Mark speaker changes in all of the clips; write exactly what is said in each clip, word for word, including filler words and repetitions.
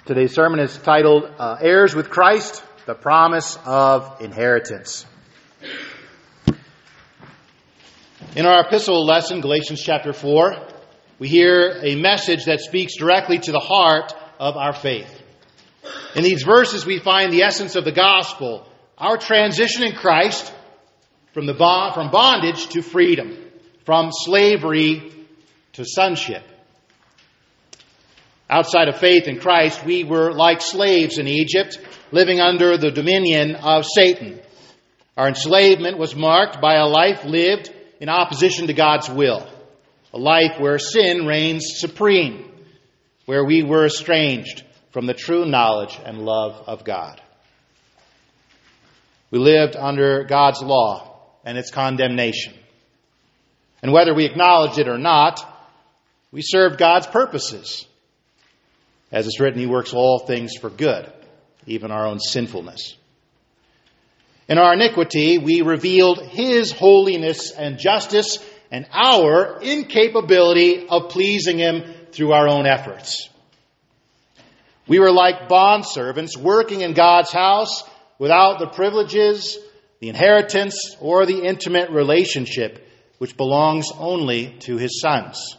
Speaker 1: Today's sermon is titled, uh, Heirs with Christ, the Promise of Inheritance. In our epistle lesson, Galatians chapter four, we hear a message that speaks directly to the heart of our faith. In these verses, we find the essence of the gospel, our transition in Christ from the bond, from bondage to freedom, from slavery to sonship. Outside of faith in Christ, we were like slaves in Egypt, living under the dominion of Satan. Our enslavement was marked by a life lived in opposition to God's will, a life where sin reigns supreme, where we were estranged from the true knowledge and love of God. We lived under God's law and its condemnation. And whether we acknowledge it or not, we served God's purposes. As it's written, He works all things for good, even our own sinfulness. In our iniquity, we revealed His holiness and justice and our incapability of pleasing Him through our own efforts. We were like bondservants working in God's house without the privileges, the inheritance, or the intimate relationship which belongs only to His sons.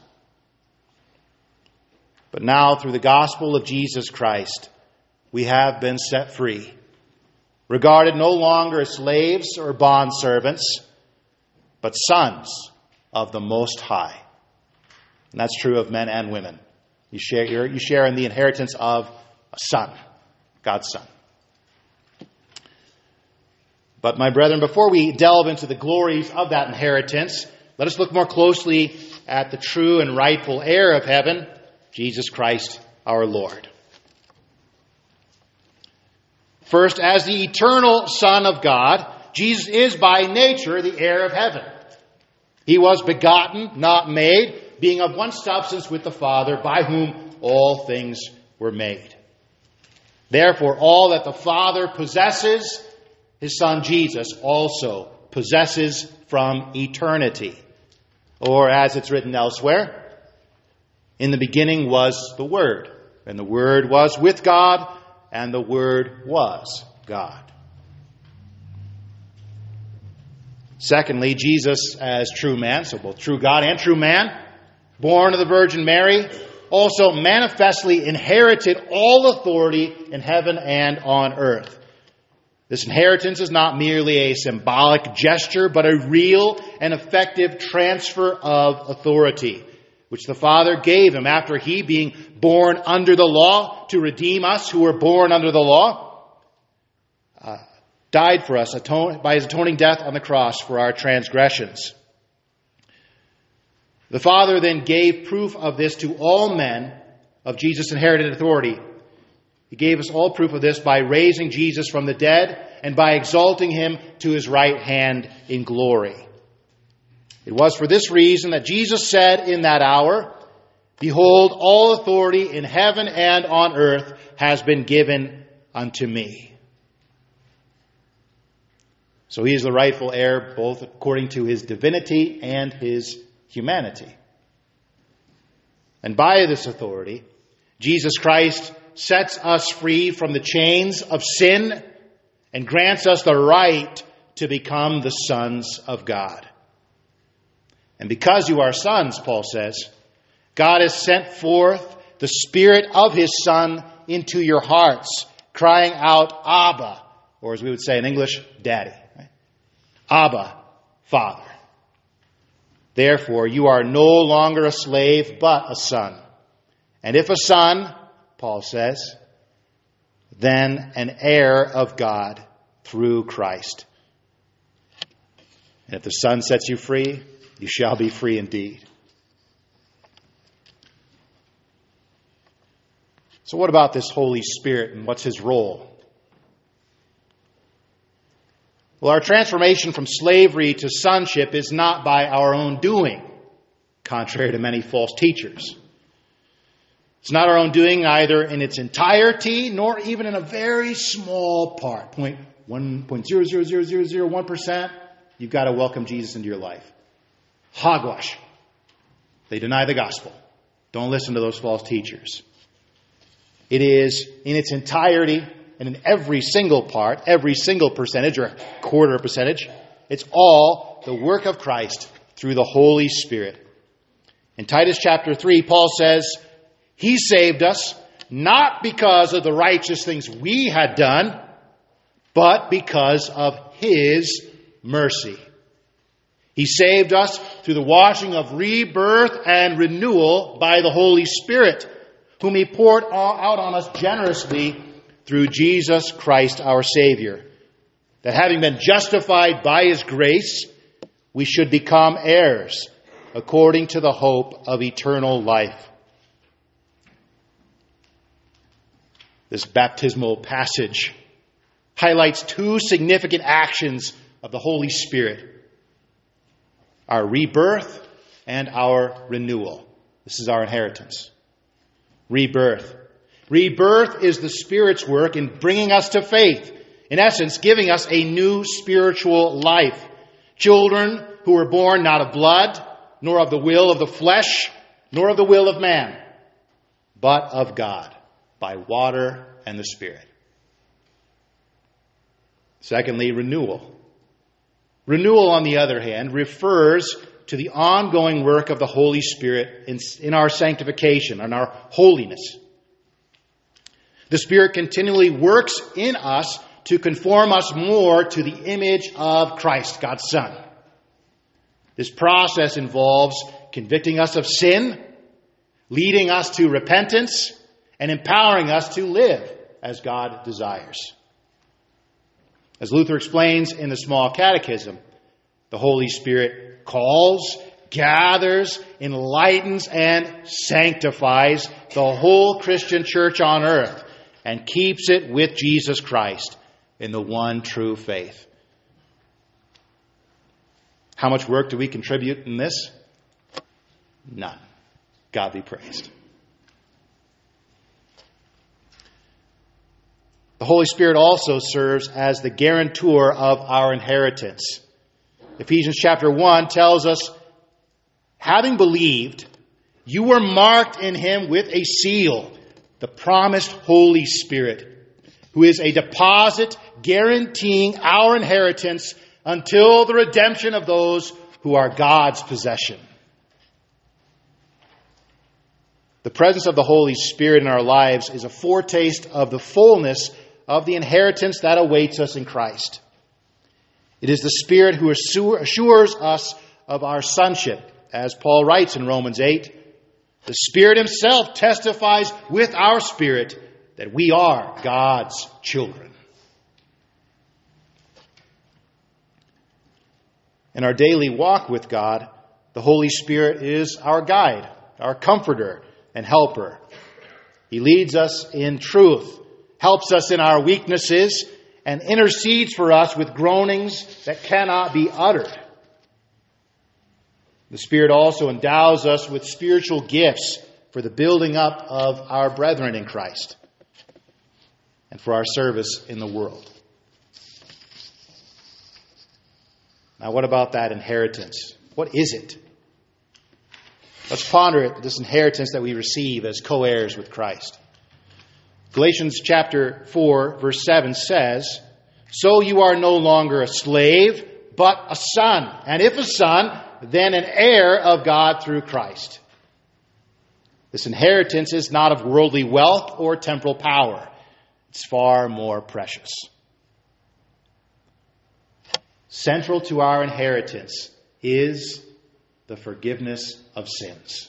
Speaker 1: But now, through the gospel of Jesus Christ, we have been set free, regarded no longer as slaves or bondservants, but sons of the Most High. And that's true of men and women. You share, you share in the inheritance of a son, God's Son. But my brethren, before we delve into the glories of that inheritance, let us look more closely at the true and rightful heir of heaven, Jesus Christ our Lord. First, as the eternal Son of God, Jesus is by nature the heir of heaven. He was begotten, not made, being of one substance with the Father, by whom all things were made. Therefore, all that the Father possesses, His Son Jesus also possesses from eternity. Or as it's written elsewhere, in the beginning was the Word, and the Word was with God, and the Word was God. Secondly, Jesus as true man, so both true God and true man, born of the Virgin Mary, also manifestly inherited all authority in heaven and on earth. This inheritance is not merely a symbolic gesture, but a real and effective transfer of authority, which the Father gave Him after He, being born under the law to redeem us who were born under the law, uh, died for us atone, by His atoning death on the cross for our transgressions. The Father then gave proof of this to all men of Jesus' inherited authority. He gave us all proof of this by raising Jesus from the dead and by exalting Him to His right hand in glory. It was for this reason that Jesus said in that hour, "Behold, all authority in heaven and on earth has been given unto me." So He is the rightful heir, both according to His divinity and His humanity. And by this authority, Jesus Christ sets us free from the chains of sin and grants us the right to become the sons of God. And because you are sons, Paul says, God has sent forth the Spirit of His Son into your hearts, crying out, Abba, or as we would say in English, Daddy. Right? Abba, Father. Therefore, you are no longer a slave, but a son. And if a son, Paul says, then an heir of God through Christ. And if the Son sets you free, you shall be free indeed. So what about this Holy Spirit and what's His role? Well, our transformation from slavery to sonship is not by our own doing, contrary to many false teachers. It's not our own doing either in its entirety, nor even in a very small part, zero point one zero zero zero zero zero one percent. You've got to welcome Jesus into your life. Hogwash. They deny the gospel. Don't listen to those false teachers. It is in its entirety and in every single part, every single percentage or quarter percentage, it's all the work of Christ through the Holy Spirit. In Titus chapter three, Paul says, He saved us not because of the righteous things we had done, but because of His mercy. He saved us through the washing of rebirth and renewal by the Holy Spirit, whom He poured out on us generously through Jesus Christ our Savior, that having been justified by His grace, we should become heirs according to the hope of eternal life. This baptismal passage highlights two significant actions of the Holy Spirit: our rebirth and our renewal. This is our inheritance. Rebirth. Rebirth is the Spirit's work in bringing us to faith. In essence, giving us a new spiritual life. Children who were born not of blood, nor of the will of the flesh, nor of the will of man, but of God, by water and the Spirit. Secondly, renewal. Renewal, on the other hand, refers to the ongoing work of the Holy Spirit in, in our sanctification, in our holiness. The Spirit continually works in us to conform us more to the image of Christ, God's Son. This process involves convicting us of sin, leading us to repentance, and empowering us to live as God desires. As Luther explains in the Small Catechism, the Holy Spirit calls, gathers, enlightens, and sanctifies the whole Christian church on earth and keeps it with Jesus Christ in the one true faith. How much work do we contribute in this? None. God be praised. The Holy Spirit also serves as the guarantor of our inheritance. Ephesians chapter one tells us, having believed, you were marked in Him with a seal, the promised Holy Spirit, who is a deposit guaranteeing our inheritance until the redemption of those who are God's possession. The presence of the Holy Spirit in our lives is a foretaste of the fullness of the inheritance that awaits us in Christ. It is the Spirit who assures us of our sonship, as Paul writes in Romans eight. The Spirit Himself testifies with our spirit that we are God's children. In our daily walk with God, the Holy Spirit is our guide, our comforter and helper. He leads us in truth, helps us in our weaknesses, and intercedes for us with groanings that cannot be uttered. The Spirit also endows us with spiritual gifts for the building up of our brethren in Christ and for our service in the world. Now, what about that inheritance? What is it? Let's ponder it, this inheritance that we receive as co-heirs with Christ. Galatians chapter four, verse seven says, so you are no longer a slave, but a son. And if a son, then an heir of God through Christ. This inheritance is not of worldly wealth or temporal power. It's far more precious. Central to our inheritance is the forgiveness of sins.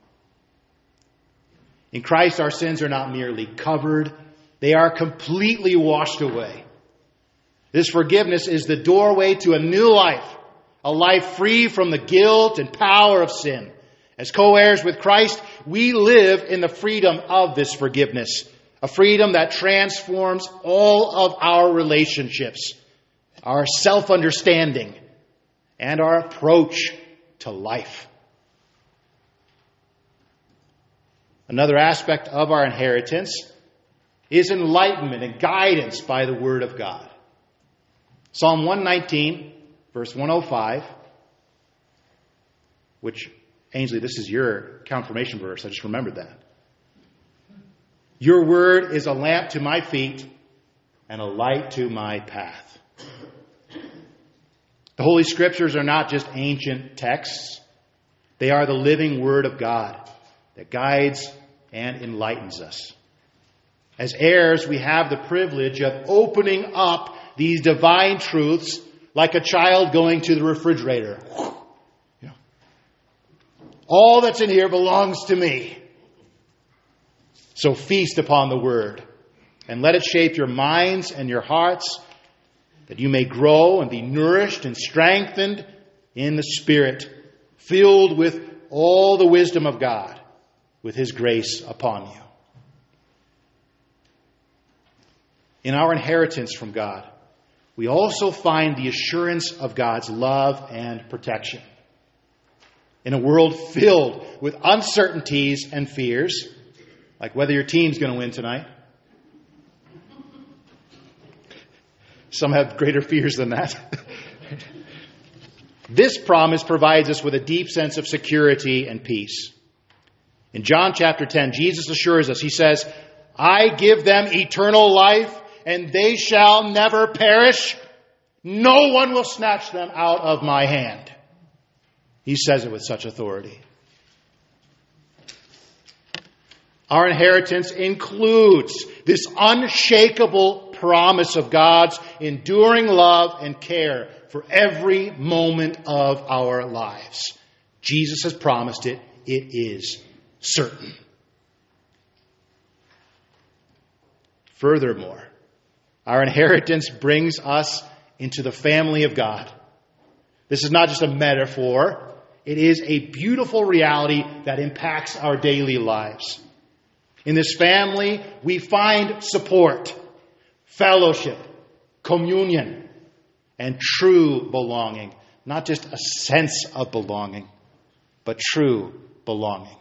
Speaker 1: In Christ, our sins are not merely covered, they are completely washed away. This forgiveness is the doorway to a new life, a life free from the guilt and power of sin. As co-heirs with Christ, we live in the freedom of this forgiveness, a freedom that transforms all of our relationships, our self-understanding, and our approach to life. Another aspect of our inheritance is enlightenment and guidance by the Word of God. Psalm one nineteen, verse one oh five, which, Ainsley, this is your confirmation verse. I just remembered that. Your word is a lamp to my feet and a light to my path. The Holy Scriptures are not just ancient texts. They are the living Word of God that guides and enlightens us. As heirs, we have the privilege of opening up these divine truths like a child going to the refrigerator. Yeah. All that's in here belongs to me. So feast upon the Word and let it shape your minds and your hearts, that you may grow and be nourished and strengthened in the Spirit, filled with all the wisdom of God, with His grace upon you. In our inheritance from God, we also find the assurance of God's love and protection. In a world filled with uncertainties and fears, like whether your team's going to win tonight. Some have greater fears than that. This promise provides us with a deep sense of security and peace. In John chapter ten, Jesus assures us, He says, I give them eternal life, and they shall never perish. No one will snatch them out of my hand. He says it with such authority. Our inheritance includes this unshakable promise of God's enduring love and care for every moment of our lives. Jesus has promised it. It is certain. Furthermore, our inheritance brings us into the family of God. This is not just a metaphor. It is a beautiful reality that impacts our daily lives. In this family, we find support, fellowship, communion, and true belonging. Not just a sense of belonging, but true belonging.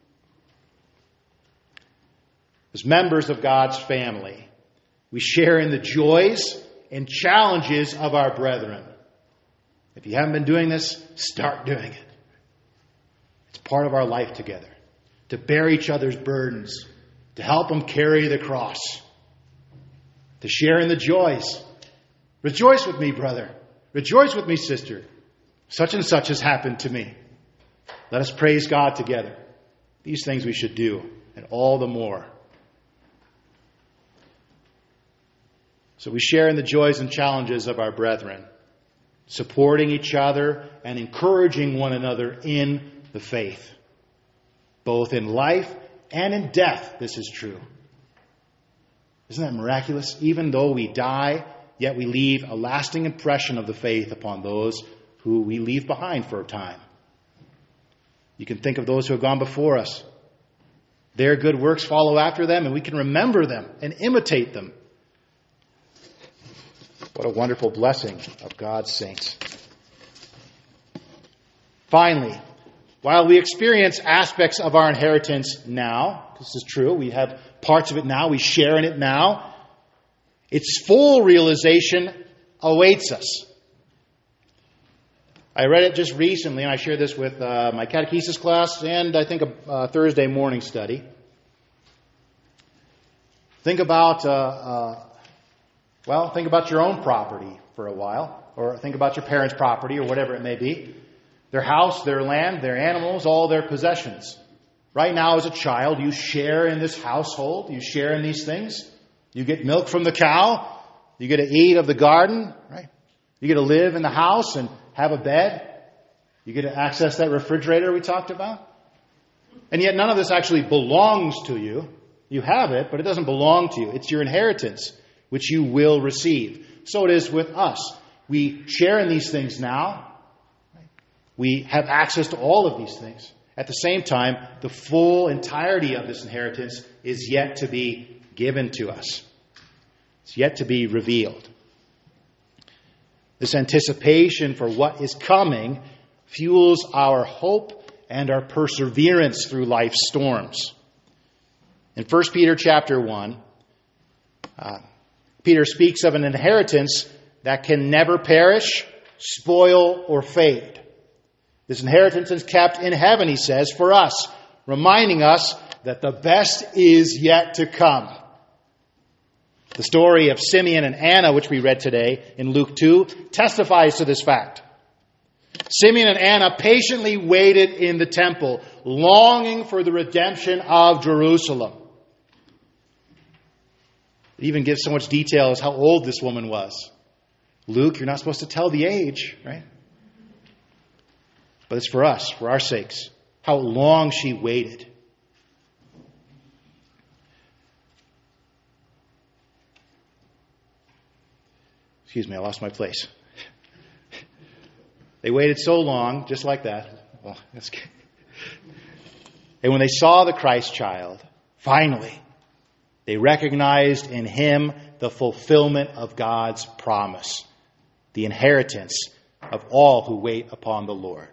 Speaker 1: As members of God's family, we share in the joys and challenges of our brethren. If you haven't been doing this, start doing it. It's part of our life together. To bear each other's burdens, to help them carry the cross, to share in the joys. Rejoice with me, brother. Rejoice with me, sister. Such and such has happened to me. Let us praise God together. These things we should do, and all the more. So we share in the joys and challenges of our brethren, supporting each other and encouraging one another in the faith. Both in life and in death, this is true. Isn't that miraculous? Even though we die, yet we leave a lasting impression of the faith upon those who we leave behind for a time. You can think of those who have gone before us. Their good works follow after them, and we can remember them and imitate them. What a wonderful blessing of God's saints. Finally, while we experience aspects of our inheritance now, this is true, we have parts of it now, we share in it now, its full realization awaits us. I read it just recently, and I shared this with uh, my catechesis class and I think a, a Thursday morning study. Think about, uh, uh, well, think about your own property for a while, or think about your parents' property, or whatever it may be. Their house, their land, their animals, all their possessions. Right now, as a child, you share in this household. You share in these things. You get milk from the cow. You get to eat of the garden, right? You get to live in the house and have a bed. You get to access that refrigerator we talked about. And yet none of this actually belongs to you. You have it, but it doesn't belong to you. It's your inheritance, which you will receive. So it is with us. We share in these things now. We have access to all of these things. At the same time, the full entirety of this inheritance is yet to be given to us. It's yet to be revealed. This anticipation for what is coming fuels our hope and our perseverance through life's storms. In First Peter chapter one, uh, Peter speaks of an inheritance that can never perish, spoil, or fade. This inheritance is kept in heaven, he says, for us, reminding us that the best is yet to come. The story of Simeon and Anna, which we read today in Luke two, testifies to this fact. Simeon and Anna patiently waited in the temple, longing for the redemption of Jerusalem. It even gives so much detail as how old this woman was. Luke, you're not supposed to tell the age, right? But it's for us, for our sakes, how long she waited. Excuse me, I lost my place. They waited so long, just like that. Well, that's good. And when they saw the Christ child, finally, they recognized in him the fulfillment of God's promise, the inheritance of all who wait upon the Lord.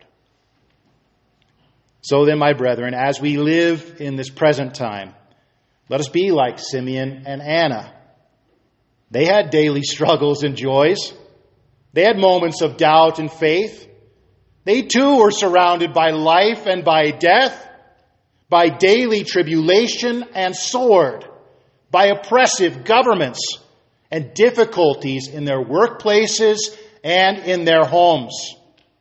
Speaker 1: So then, my brethren, as we live in this present time, let us be like Simeon and Anna. They had daily struggles and joys. They had moments of doubt and faith. They too were surrounded by life and by death, by daily tribulation and sword, by oppressive governments and difficulties in their workplaces and in their homes.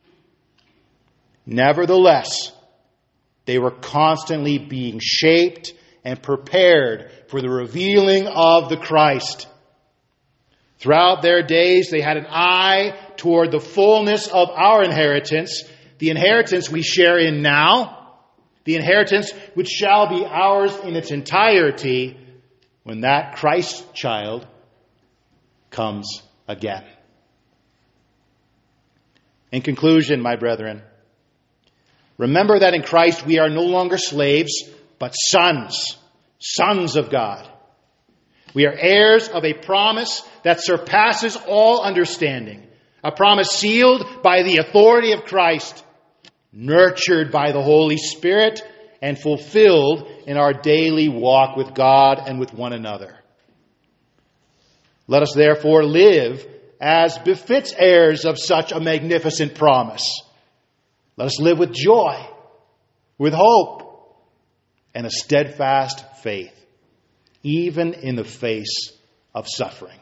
Speaker 1: Nevertheless, they were constantly being shaped and prepared for the revealing of the Christ. Throughout their days, they had an eye toward the fullness of our inheritance, the inheritance we share in now, the inheritance which shall be ours in its entirety when that Christ child comes again. In conclusion, my brethren, remember that in Christ we are no longer slaves, but sons, sons of God. We are heirs of a promise that surpasses all understanding, a promise sealed by the authority of Christ, nurtured by the Holy Spirit, and fulfilled in our daily walk with God and with one another. Let us therefore live as befits heirs of such a magnificent promise. Let us live with joy, with hope, and a steadfast faith, even in the face of suffering.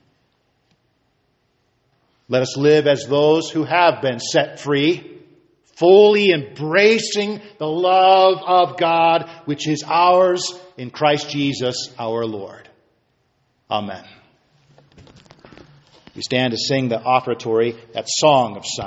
Speaker 1: Let us live as those who have been set free, fully embracing the love of God, which is ours in Christ Jesus our Lord. Amen. We stand to sing the offertory, that song of Son.